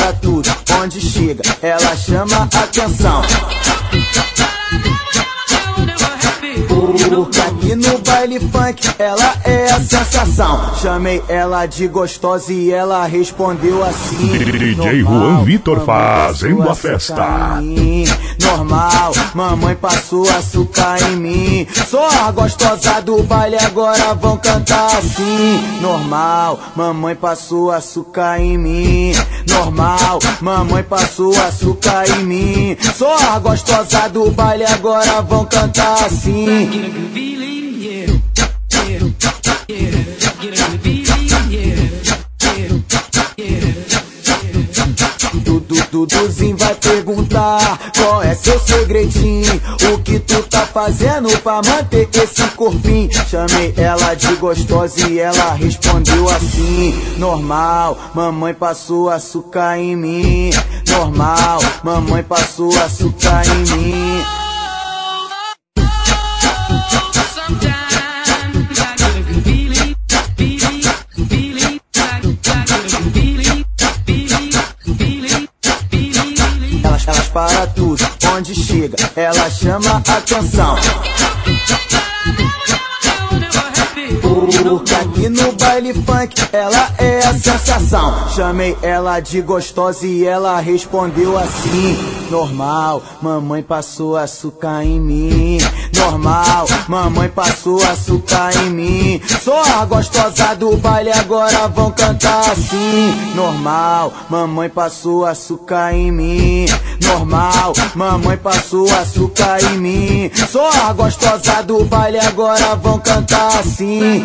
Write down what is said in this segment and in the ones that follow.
para tudo, onde chega, ela chama atenção. Porque aqui no baile funk ela é a sensação. Chamei ela de gostosa e ela respondeu assim: DJ Juan Vitor fazendo a festa. Normal, mamãe passou açúcar em mim. Sou a gostosa do baile, agora vão cantar assim. Normal, mamãe passou açúcar em mim. Normal, mamãe passou açúcar em mim. Sou a gostosa do baile, agora vão cantar assim. Duduzinho vai perguntar qual é seu segredinho, o que tu tá fazendo pra manter esse corpinho. Chamei ela de gostosa e ela respondeu assim: normal, mamãe passou açúcar em mim. Normal, mamãe passou açúcar em mim. Elas para tudo, onde chega, ela chama atenção. Porque aqui no baile funk ela é a sensação. Chamei ela de gostosa e ela respondeu assim: normal, mamãe passou açúcar em mim. Normal, mamãe passou açúcar em mim. Sou a gostosa do baile, agora vão cantar assim. Normal, mamãe passou açúcar em mim. Normal, mamãe passou açúcar em mim. Sou a gostosa do baile, agora vão cantar assim.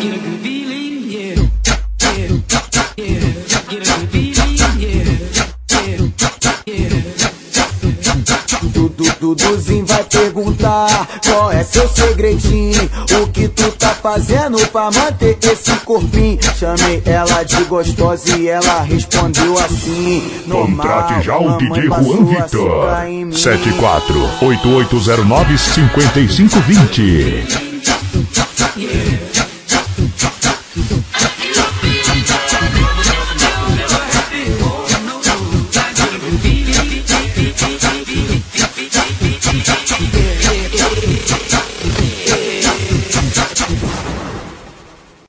Duduzinho vai perguntar qual é seu segredinho, o que tu tá fazendo pra manter esse corpinho. Chamei ela de gostosa e ela respondeu assim: contrate já o DJ Juan Vitor 7488095520.